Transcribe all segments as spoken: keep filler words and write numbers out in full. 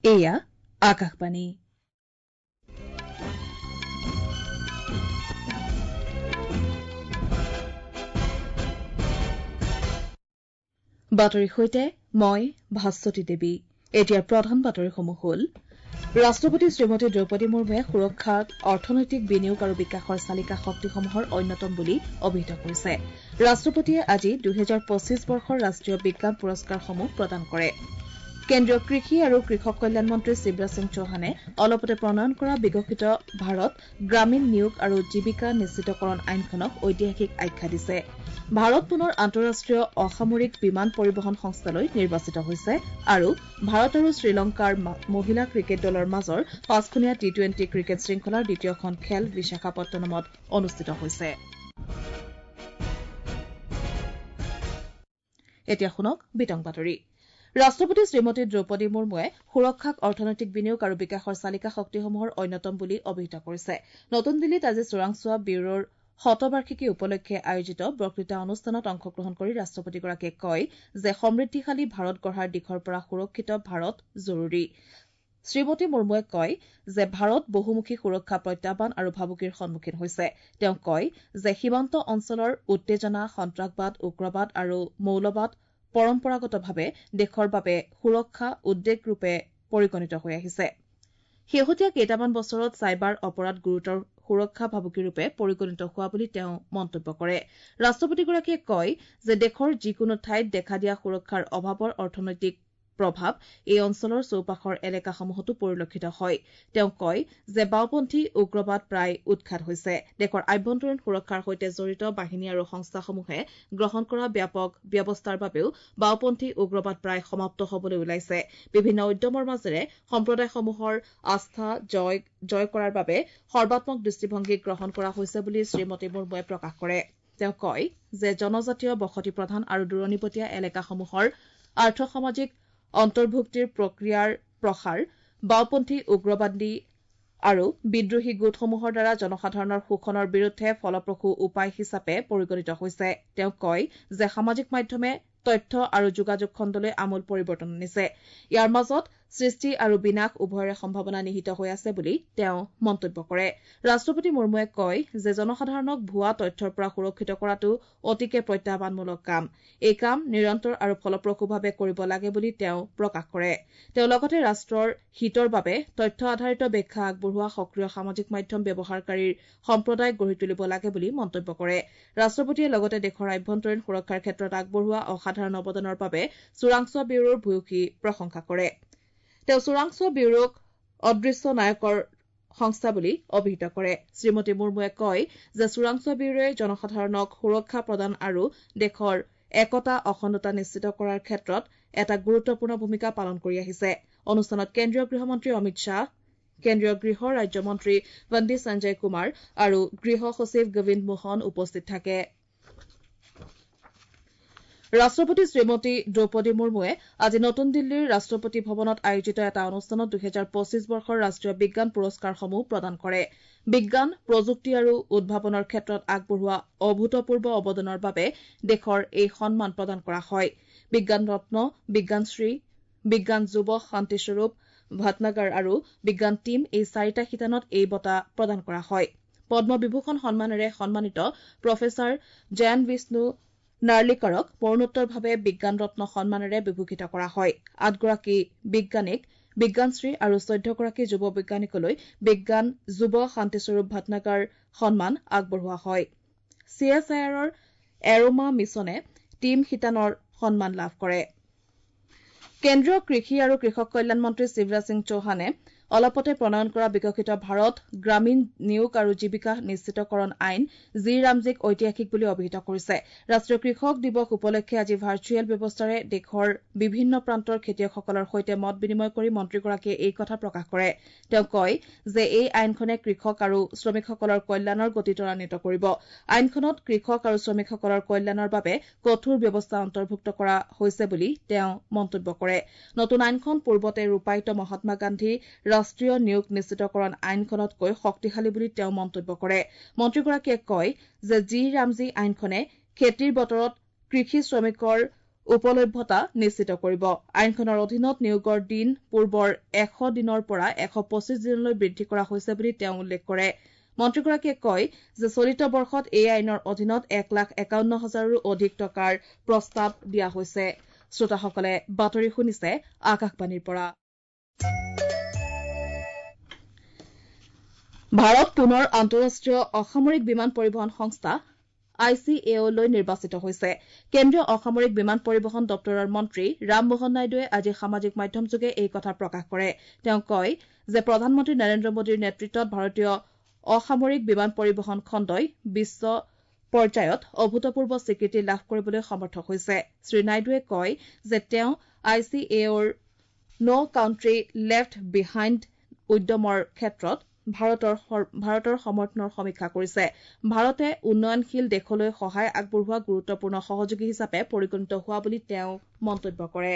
এয়া আকাশবাণী। বাতৰিৰ সৈতে মই ভাস্বতী দেৱী। এতিয়া প্ৰধান বাতৰিসমূহ হ'ল ৰাষ্ট্ৰপতি শ্ৰীমতী দ্ৰৌপদী মুৰ্মুৱে সুৰক্ষাত অৰ্থনৈতিক বিনিয়োগ আৰু বিকাশৰ চালিকা শক্তিসমূহৰ অন্যতম বুলি অভিহিত কৰিছে। ৰাষ্ট্ৰপতিয়ে আজি দুহেজাৰ পঁচিছ বৰ্ষৰ ৰাষ্ট্ৰীয় বিজ্ঞান পুৰস্কাৰসমূহ প্ৰদান কৰে। কেন্দ্ৰীয় কৃষি আৰু কৃষক কল্যাণ মন্ত্ৰী শিৱৰাজ সিং চৌহানে অলপতে প্ৰণয়ন কৰা বিকশিত ভাৰত গ্ৰামীণ নিয়োগ আৰু জীৱিকা নিশ্চিতকৰণ আইনখনক ঐতিহাসিক আখ্যা দিছে। ভাৰত পুনৰ আন্তঃৰাষ্ট্ৰীয় অসামৰিক বিমান পৰিবহণ সংস্থালৈ নিৰ্বাচিত হৈছে আৰু ভাৰত আৰু শ্ৰীলংকাৰ মহিলা ক্ৰিকেট দলৰ মাজৰ পাঁচখনীয়া টি টুৱেণ্টি ক্ৰিকেট শৃংখলাৰ দ্বিতীয়খন খেল বিশাখাপট্টনমত অনুষ্ঠিত হৈছে। এতিয়া শুনক বিতং বাতৰি। ৰাষ্ট্ৰপতি শ্ৰীমতী দ্ৰৌপদী মুৰ্মুৱে সুৰক্ষাক অৰ্থনৈতিক বিনিয়োগ আৰু বিকাশৰ চালিকা শক্তিসমূহৰ অন্যতম বুলি অভিহিত কৰিছে। নতুন দিল্লীত আজি চোৰাংচোৱা ব্যুৰোৰ শতবাৰ্ষিকী উপলক্ষে আয়োজিত বক্তৃতা অনুষ্ঠানত অংশগ্ৰহণ কৰি ৰাষ্ট্ৰপতিগৰাকীয়ে কয় যে সমৃদ্ধিশালী ভাৰত গঢ়াৰ দিশৰ পৰা সুৰক্ষিত ভাৰত জৰুৰী। শ্ৰীমতী মুৰ্মুৱে কয় যে ভাৰত বহুমুখী সুৰক্ষা প্ৰত্যাহ্বান আৰু ভাবুকিৰ সন্মুখীন হৈছে। তেওঁ কয় যে সীমান্ত অঞ্চলৰ উত্তেজনা, সন্ত্ৰাসবাদ, উগ্ৰবাদ আৰু মৌলবাদ পৰম্পৰাগতভাৱে দেশৰ বাবে সুৰক্ষা উদ্বেগৰূপে পৰিগণিত হৈ আহিছে। শেহতীয়া কেইটামান বছৰত চাইবাৰ অপৰাধ গুৰুতৰ সুৰক্ষা ভাবুকিৰূপে পৰিগণিত হোৱা বুলি তেওঁ মন্তব্য কৰে। ৰাষ্ট্ৰপতিগৰাকীয়ে কয় যে দেশৰ যিকোনো ঠাইত দেখা দিয়া সুৰক্ষাৰ অভাৱৰ অৰ্থনৈতিক প্ৰভাৱ এই অঞ্চলৰ চৌপাশৰ এলেকাসমূহতো পৰিলক্ষিত হয়। তেওঁ কয় যে বাওঁপন্থী উগ্ৰবাদ প্ৰায় উৎখাত হৈছে। দেশৰ আভ্যন্তৰীণ সুৰক্ষাৰ সৈতে জড়িত বাহিনী আৰু সংস্থাসমূহে গ্ৰহণ কৰা ব্যাপক ব্যৱস্থাৰ বাবেও বাওঁপন্থী উগ্ৰবাদ প্ৰায় সমাপ্ত হবলৈ ওলাইছে। বিভিন্ন উদ্যমৰ মাজেৰে সম্প্ৰদায়সমূহৰ আস্থা জয় জয় কৰাৰ বাবে সৰ্বাত্মক দৃষ্টিভংগী গ্ৰহণ কৰা হৈছে বুলি শ্ৰীমতী মুৰ্মুৱে প্ৰকাশ কৰে। তেওঁ কয় যে জনজাতীয় বসতি প্ৰধান আৰু দূৰণিবতীয়া এলেকাসমূহৰ আৰ্থ-সামাজিক অন্তৰ্ভুক্তিৰ প্ৰক্ৰিয়াৰ প্ৰসাৰ বাওঁপন্থী উগ্ৰবাদী আৰু বিদ্ৰোহী গোটসমূহৰ দ্বাৰা জনসাধাৰণৰ শোষণৰ বিৰুদ্ধে ফলপ্ৰসূ উপায় হিচাপে পৰিগণিত হৈছে। তেওঁ কয় যে সামাজিক মাধ্যমে তথ্য আৰু যোগাযোগ খণ্ডলৈ আমূল পৰিৱৰ্তন আনিছে। ইয়াৰ মাজত সৃষ্টি আৰু বিনাশ উভয়ৰে সম্ভাৱনা নিহিত হৈ আছে বুলি তেওঁ মন্তব্য কৰে। ৰাষ্ট্ৰপতি মুৰ্মুৱে কয় যে জনসাধাৰণক ভুৱা তথ্যৰ পৰা সুৰক্ষিত কৰাটো অতিকে প্ৰত্যাহ্বানমূলক কাম। এই কাম নিৰন্তৰ আৰু ফলপ্ৰসূভাৱে কৰিব লাগে বুলি তেওঁ প্ৰকাশ কৰে। তেওঁ লগতে ৰাষ্ট্ৰৰ হিতৰ বাবে তথ্য আধাৰিত ব্যাখ্যা আগবঢ়োৱা সক্ৰিয় সামাজিক মাধ্যম ব্যৱহাৰকাৰীৰ সম্প্ৰদায় গঢ়ি তুলিব লাগে বুলি মন্তব্য কৰে। ৰাষ্ট্ৰপতিয়ে লগতে দেশৰ আভ্যন্তৰীণ সুৰক্ষাৰ ক্ষেত্ৰত আগবঢ়োৱা অসাধাৰণ অৱদানৰ বাবে চোৰাংচোৱা ব্যুৰোৰ ভূয়সী প্ৰশংসা কৰে। তেওঁ চোৰাংচোৱা ব্যুৰোক অদৃশ্য নায়কৰ সংস্থা বুলি অভিহিত কৰে। শ্ৰীমতী মুৰ্মুৱে কয় যে চোৰাংচোৱা ব্যুৰোৱে জনসাধাৰণক সুৰক্ষা প্ৰদান আৰু দেশৰ একতা অখণ্ডতা নিশ্চিত কৰাৰ ক্ষেত্ৰত এটা গুৰুত্বপূৰ্ণ ভূমিকা পালন কৰি আহিছে। অনুষ্ঠানত কেন্দ্ৰীয় গৃহমন্ত্ৰী অমিত শ্বাহ, কেন্দ্ৰীয় গৃহ ৰাজ্যমন্ত্ৰী বন্দী সঞ্জয় কুমাৰ আৰু গৃহ সচিব গোবিন্দ মোহন উপস্থিত থাকে। ৰাষ্ট্ৰপতি শ্ৰীমতী দ্ৰৌপদী মুৰ্মুৱে আজি নতুন দিল্লীৰ ৰাষ্ট্ৰপতি ভৱনত আয়োজিত এটা অনুষ্ঠানত দুহেজাৰ পঁচিছ বৰ্ষৰ ৰাষ্ট্ৰীয় বিজ্ঞান পুৰস্কাৰসমূহ প্ৰদান কৰে। বিজ্ঞান, প্ৰযুক্তি আৰু উদ্ভাৱনৰ ক্ষেত্ৰত আগবঢ়োৱা অভূতপূৰ্ব অৱদানৰ বাবে দেশৰ এই সন্মান প্ৰদান কৰা হয়। বিজ্ঞান ৰত্ন, বিজ্ঞানশ্ৰী, বিজ্ঞান যুৱ শান্তিস্বৰূপ ভটনাগৰ আৰু বিজ্ঞান টীম এই চাৰিটা শিতানত এই বঁটা প্ৰদান কৰা হয়। পদ্ম বিভূষণ সন্মানেৰে সন্মানিত প্ৰফেচাৰ জয়ন বিষ্ণু নাৰ্লিকাৰক মৰণোত্তৰভাৱে বিজ্ঞান ৰত্ন সন্মানেৰে বিভূষিত কৰা হয়। আঠগৰাকী বিজ্ঞানীক বিজ্ঞানশ্ৰী আৰু চৈধ্যগৰাকী যুৱ বিজ্ঞানীকলৈ বিজ্ঞান যুৱ শান্তিস্বৰূপ ভটনাগৰ সন্মান আগবঢ়োৱা হয়। চি এছ আই আৰৰ এৰোমা মিছনে টীম শিতানৰ সন্মান লাভ কৰে। কেন্দ্ৰীয় কৃষি আৰু কৃষক কল্যাণ মন্ত্ৰী শিৱৰাজ সিং চৌহানে অলপতে প্ৰণয়ন কৰা বিকশিত ভাৰত গ্ৰামীণ নিয়োগ আৰু জীৱিকা নিশ্চিতকৰণ আইন জি ৰামজীক ঐতিহাসিক বুলি অভিহিত কৰিছে। ৰাষ্ট্ৰীয় কৃষক দিৱস উপলক্ষে আজি ভাৰ্চুৱেল ব্যৱস্থাৰে দেশৰ বিভিন্ন প্ৰান্তৰ খেতিয়কসকলৰ সৈতে মত বিনিময় কৰি মন্ত্ৰীগৰাকীয়ে এই কথা প্ৰকাশ কৰে। তেওঁ কয় যে এই আইনখনে কৃষক আৰু শ্ৰমিকসকলৰ কল্যাণৰ গতি ত্বৰান্বিত কৰিব। আইনখনত কৃষক আৰু শ্ৰমিকসকলৰ কল্যাণৰ বাবে কঠোৰ ব্যৱস্থা অন্তৰ্ভুক্ত কৰা হৈছে বুলি তেওঁ মন্তব্য কৰে। নতুন আইনখন পূৰ্বতে ৰূপায়িত মহাত্মা গান্ধী ৰাষ্ট্ৰীয় নিয়োগ নিশ্চিতকৰণ আইনখনতকৈ শক্তিশালী বুলি তেওঁ মন্তব্য কৰে। মন্ত্ৰীগৰাকীয়ে কয় যে জি ৰামজী আইনখনে খেতিৰ বতৰত কৃষি শ্ৰমিকৰ উপলভ্যতা নিশ্চিত কৰিব। আইনখনৰ অধীনত নিয়োগৰ দিন পূৰ্বৰ এশ দিনৰ পৰা এশ পঁচিছ দিনলৈ বৃদ্ধি কৰা হৈছে বুলি তেওঁ উল্লেখ কৰে। মন্ত্ৰীগৰাকীয়ে কয় যে চলিত বৰ্ষত এই আইনৰ অধীনত এক লাখ একাৱন্ন হাজাৰৰো অধিক টকাৰ প্ৰস্তাৱ দিয়া হৈছে। শ্ৰোতাসকলে বাতৰি শুনিছে আকাশবাণীৰ পৰা। ভাৰত পুনৰ আন্তঃৰাষ্ট্ৰীয় অসামৰিক বিমান পৰিবহণ সংস্থা আই চি এ অলৈ নিৰ্বাচিত হৈছে। কেন্দ্ৰীয় অসামৰিক বিমান পৰিবহণ দপ্তৰৰ মন্ত্ৰী ৰামমোহন নাইডুৱে আজি সামাজিক মাধ্যমযোগে এই কথা প্ৰকাশ কৰে। তেওঁ কয় যে প্ৰধানমন্ত্ৰী নৰেন্দ্ৰ মোদীৰ নেতৃত্বত ভাৰতীয় অসামৰিক বিমান পৰিবহণ খণ্ডই বিশ্ব পৰ্যায়ত অভূতপূৰ্ব স্বীকৃতি লাভ কৰিবলৈ সমৰ্থ হৈছে। শ্ৰীনাইডুৱে কয় যে তেওঁ I C A R no country left behind উদ্যমৰ ক্ষেত্ৰত ভাৰতৰ ভাৰতৰ সমৰ্থনৰ সমীক্ষা কৰিছে। ভাৰতে উন্নয়নশীল দেশলৈ সহায় আগবঢ়োৱা গুৰুত্বপূৰ্ণ সহযোগী হিচাপে পৰিগণিত হোৱা বুলি তেওঁ মন্তব্য কৰে।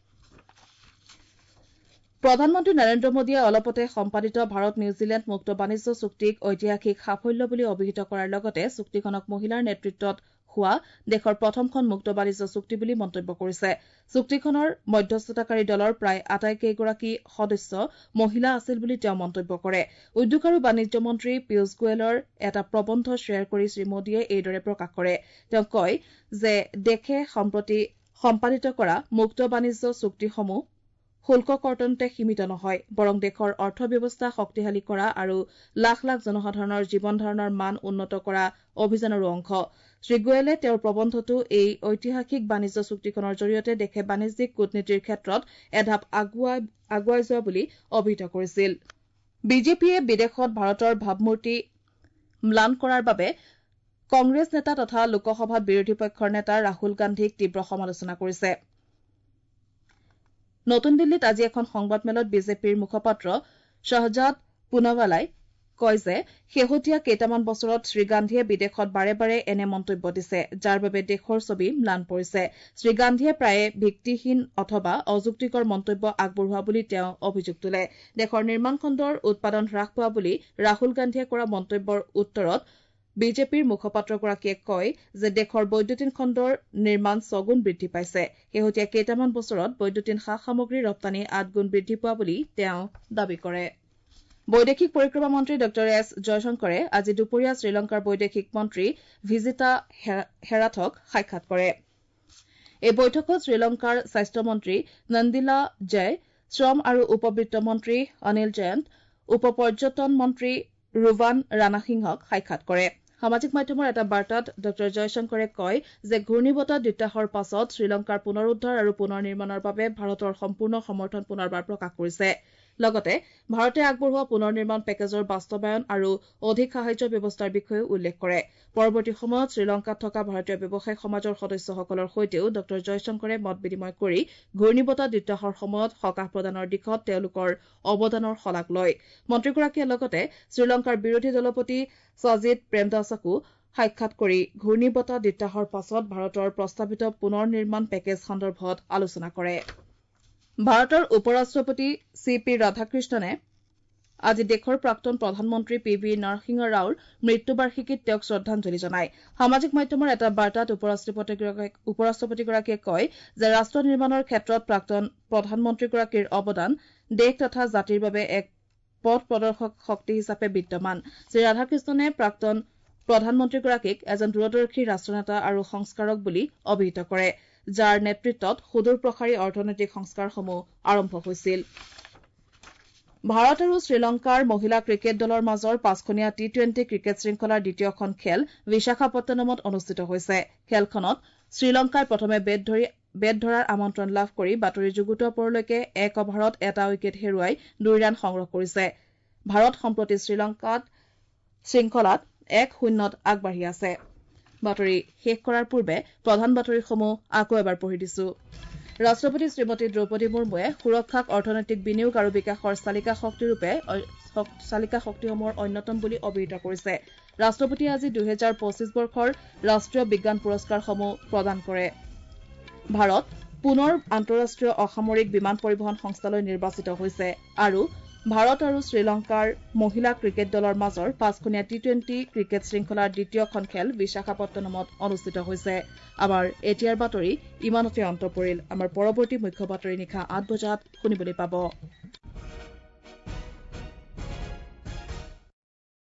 প্ৰধানমন্ত্ৰী নৰেন্দ্ৰ মোদীয়ে অলপতে সম্পাদিত ভাৰত নিউজিলেণ্ড মুক্ত বাণিজ্য চুক্তিক ঐতিহাসিক সাফল্য বুলি অভিহিত কৰাৰ লগতে চুক্তিখনক মহিলাৰ নেতৃত্বত হোৱা দেশৰ প্ৰথমখন মুক্ত বাণিজ্য চুক্তি বুলি মন্তব্য কৰিছে। চুক্তিখনৰ মধ্যস্থতাকাৰী দলৰ প্ৰায় আটাইকেইগৰাকী সদস্য মহিলা আছিল বুলি তেওঁ মন্তব্য কৰে। উদ্যোগ আৰু বাণিজ্য মন্ত্ৰী পীয়ুষ গোৱেলৰ এটা প্ৰবন্ধ শ্বেয়াৰ কৰি শ্ৰীমোদীয়ে এইদৰে প্ৰকাশ কৰে। তেওঁ কয় যে দেশে সম্প্ৰতি সম্পাদিত কৰা মুক্ত বাণিজ্য চুক্তিসমূহ শুল্ক কৰ্তনতে সীমিত নহয়, বৰং দেশৰ অৰ্থব্যৱস্থা শক্তিশালী কৰা আৰু লাখ লাখ জনসাধাৰণৰ জীৱন ধাৰণৰ মান উন্নত কৰা অভিযানৰো অংশ। শ্ৰীগোৱেলে তেওঁৰ প্ৰবন্ধটো এই ঐতিহাসিক বাণিজ্য চুক্তিখনৰ জৰিয়তে দেশে বাণিজ্যিক কূটনীতিৰ ক্ষেত্ৰত এঢাপ আগুৱাই আগুৱাই যোৱা বুলি অভিহিত কৰিছিল। বিজেপিয়ে বিদেশত ভাৰতৰ ভাৱমূৰ্তি ম্লান কৰাৰ বাবে কংগ্ৰেছ নেতা তথা লোকসভাত বিৰোধী পক্ষৰ নেতা ৰাহুল গান্ধীক তীব্ৰ সমালোচনা কৰিছে। নতুন দিল্লীত আজি এখন সংবাদমেলত বিজেপিৰ মুখপাত্ৰ শ্বাহজাদ পুনাৱালাই কয় যে শেহতীয়া কেইটামান বছৰত শ্ৰীগান্ধীয়ে বিদেশত বাৰে বাৰে এনে মন্তব্য দিছে, যাৰ বাবে দেশৰ ছবি ম্লান পৰিছে। শ্ৰীগান্ধীয়ে প্ৰায়ে ভিত্তিহীন অথবা অযুক্তিকৰ মন্তব্য আগবঢ়োৱা বুলি তেওঁ অভিযোগ তোলে। দেশৰ নিৰ্মাণ খণ্ডৰ উৎপাদন হ্ৰাস পোৱা বুলি ৰাহুল গান্ধীয়ে কৰা মন্তব্যৰ উত্তৰত বিজেপিৰ মুখপাত্ৰগৰাকীয়ে কয় যে দেশৰ বৈদ্যুতিন খণ্ডৰ নিৰ্মাণ ছগুণ বৃদ্ধি পাইছে। শেহতীয়া কেইটামান বছৰত বৈদ্যুতিন সা সামগ্ৰীৰ ৰপ্তানি আঠগুণ বৃদ্ধি পোৱা বুলি তেওঁ দাবী কৰে। বৈদেশিক পৰিক্ৰমা মন্ত্ৰী ড এছ জয়শংকৰে আজি দুপৰীয়া শ্ৰীলংকাৰ বৈদেশিক মন্ত্ৰী ভিজিতা হেৰাথক সাক্ষাৎ কৰে। এই বৈঠকত শ্ৰীলংকাৰ স্বাস্থ্যমন্ত্ৰী নন্দিলা জয়, শ্ৰম আৰু উপবৃত্ত মন্ত্ৰী অনিল জয়ন্ত, উপ পৰ্যটন মন্ত্ৰী ৰুৱান ৰাণাসিংহক সাক্ষাৎ কৰে। সামাজিক মাধ্যমৰ এটা বাৰ্তাত ড জয়শংকৰে কয় যে ঘূৰ্ণীবতাহ দিতাহৰ পাছত শ্ৰীলংকাৰ পুনৰুদ্ধাৰ আৰু পুনৰ নিৰ্মাণৰ বাবে ভাৰতৰ সম্পূৰ্ণ সমৰ্থন পুনৰবাৰ প্ৰকাশ কৰিছে। লগতে ভাৰতে আগবঢ়োৱা পুনৰ নিৰ্মাণ পেকেজৰ বাস্তৱায়ন আৰু অধিক সাহায্য ব্যৱস্থাৰ বিষয়েও উল্লেখ কৰে। পৰৱৰ্তী সময়ত শ্ৰীলংকাত থকা ভাৰতীয় ব্যৱসায়িক সমাজৰ সদস্যসকলৰ সৈতেও ড জয়শংকৰে মত বিনিময় কৰি ঘূৰ্ণীবতাহ দিতাহৰ সময়ত সকাহ প্ৰদানৰ দিশত তেওঁলোকৰ অৱদানৰ শলাগ লয়। মন্ত্ৰীগৰাকীয়ে লগতে শ্ৰীলংকাৰ বিৰোধী দলপতি ছাজিদ প্ৰেমদাসকো সাক্ষাৎ কৰি ঘূৰ্ণীবতাহ দিতাহৰ পাছত ভাৰতৰ প্ৰস্তাৱিত পুনৰ নিৰ্মাণ পেকেজ সন্দৰ্ভত আলোচনা কৰে। ভাৰতৰ উপ ৰাষ্ট্ৰপতি চি পি ৰাধাকৃষ্ণনে আজি দেশৰ প্ৰাক্তন প্ৰধানমন্ত্ৰী পি ভি নৰসিংহ ৰাওৰ মৃত্যুবাৰ্ষিকীত তেওঁক শ্ৰদ্ধাঞ্জলি জনায়। সামাজিক মাধ্যমৰ এটা বাৰ্তাত উপ ৰাষ্ট্ৰপতিগৰাকীয়ে কয় যে ৰাষ্ট্ৰ নিৰ্মাণৰ ক্ষেত্ৰত প্ৰাক্তন প্ৰধানমন্ত্ৰীগৰাকীৰ অৱদান দেশ তথা জাতিৰ বাবে এক পথ প্ৰদৰ্শক শক্তি হিচাপে বিদ্যমান। শ্ৰীৰাধাকৃষ্ণনে প্ৰাক্তন প্ৰধানমন্ত্ৰীগৰাকীক এজন দূৰদৰ্শী ৰাষ্ট্ৰনেতা আৰু সংস্কাৰক বুলি অভিহিত কৰে, যাৰ নেতৃত্বত সুদূৰ প্ৰসাৰী অৰ্থনৈতিক সংস্কাৰসমূহ আৰম্ভ হৈছিল। ভাৰত আৰু শ্ৰীলংকাৰ মহিলা ক্ৰিকেট দলৰ মাজৰ পাঁচখনীয়া টি টুৱেণ্টি ক্ৰিকেট শৃংখলাৰ দ্বিতীয়খন খেল বিশাখাপট্টনমত অনুষ্ঠিত হৈছে। খেলখনত শ্ৰীলংকাই প্ৰথমে বেট ধৰি বেট ধৰাৰ আমন্ত্ৰণ লাভ কৰি বাতৰি যুগুতোৱাৰ পৰলৈকে এক অভাৰত এটা উইকেট হেৰুৱাই দুই ৰান সংগ্ৰহ কৰিছে। ভাৰত সম্প্ৰতি শ্ৰীলংকাত শৃংখলাত এক শূন্যত আগবাঢ়ি আছে। বাতৰি শেষ কৰাৰ পূৰ্বে প্ৰধান বাতৰিসমূহ আকৌ এবাৰ পঢ়ি দিছো। ৰাষ্ট্ৰপতি শ্ৰীমতী দ্ৰৌপদী মুৰ্মুৱে সুৰক্ষাক অৰ্থনৈতিক বিনিয়োগ আৰু বিকাশৰ চালিকা শক্তিৰূপে চালিকা শক্তিসমূহৰ অন্যতম বুলি অভিহিত কৰিছে। ৰাষ্ট্ৰপতিয়ে আজি দুহেজাৰ পঁচিছ বৰ্ষৰ ৰাষ্ট্ৰীয় বিজ্ঞান পুৰস্কাৰসমূহ প্ৰদান কৰে। ভাৰত পুনৰ আন্তঃৰাষ্ট্ৰীয় অসামৰিক বিমান পৰিবহণ সংস্থালৈ নিৰ্বাচিত হৈছে আৰু ভাৰত আৰু শ্ৰীলংকাৰ মহিলা ক্ৰিকেট দলৰ মাজৰ পাঁচখনীয়া টি টুৱেণ্টি ক্ৰিকেট শৃংখলাৰ দ্বিতীয়খন খেল বিশাখাপট্টনমত অনুষ্ঠিত হৈছে। আমাৰ এতিয়াৰ বাতৰি ইমানতে অন্ত পৰিল। আমাৰ পৰৱৰ্তী মুখ্য বাতৰি নিশা আঠ বজাত শুনিবলৈ পাব।